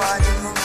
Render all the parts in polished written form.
poids des mots.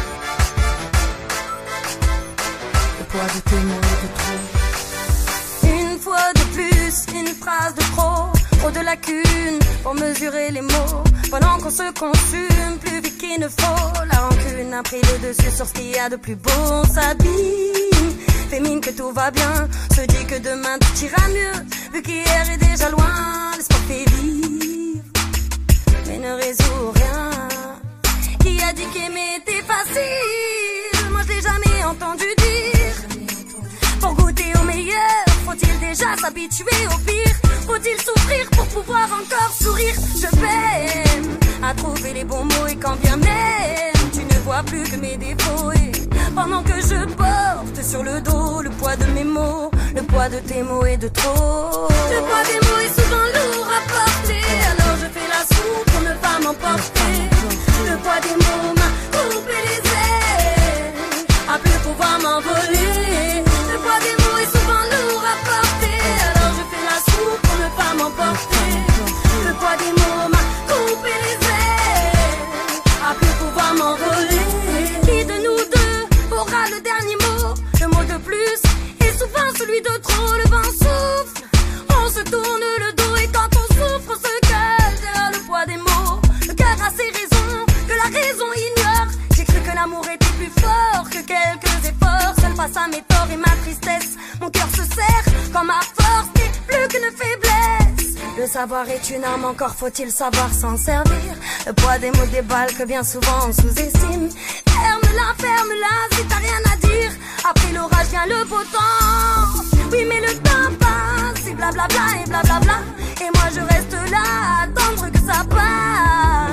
Le poids de tes mots est de trop. Une fois de plus, une phrase de trop. Trop de lacunes pour mesurer les mots. Pendant qu'on se consume plus vite qu'il ne faut. La rancune a pris le dessus sur ce qu'il y a de plus beau. On s'abîme, fait mine que tout va bien. Se dit que demain tout ira mieux. Vu qu'hier est déjà loin, l'espoir fait vivre mais ne résout rien. Qui a dit qu'aimer était facile? Moi je l'ai jamais entendu dire. Pour goûter au meilleur, faut-il déjà s'habituer au pire? Faut-il souffrir pour pouvoir encore sourire? Je peine à trouver les bons mots. Et quand bien même tu ne vois plus que mes défauts. Et pendant que je porte sur le dos le poids de mes mots, le poids de tes mots est de trop. Le poids des mots est souvent lourd à porter. Alors je fais la soupe pour ne pas m'emporter. Le poids des mots m'a coupé les ailes, à plus pouvoir m'envoler. Le poids des mots est souvent lourd à porter. Alors je fais la soupe pour ne pas m'emporter. Le poids des mots m'a coupé les ailes, à plus pouvoir m'envoler. Qui de nous deux aura le dernier mot? Le mot de plus est souvent celui de trop. Le vent souffle, on se tourne le dos. Et quand on souffre, on se cache derrière le poids des mots. Le cœur a ses raisons que la raison ignore. J'ai cru que l'amour était plus fort que quelques efforts. Seul face à mes torts et ma tristesse, mon cœur se serre quand ma force n'est plus qu'une faiblesse. Le savoir est une arme, encore faut-il savoir s'en servir. Le poids des mots déballe que bien souvent on sous-estime. Ferme-la si t'as rien à dire. Après l'orage vient le beau temps. Oui mais le temps passe, c'est blablabla et blablabla. Et moi je reste là à attendre que ça passe.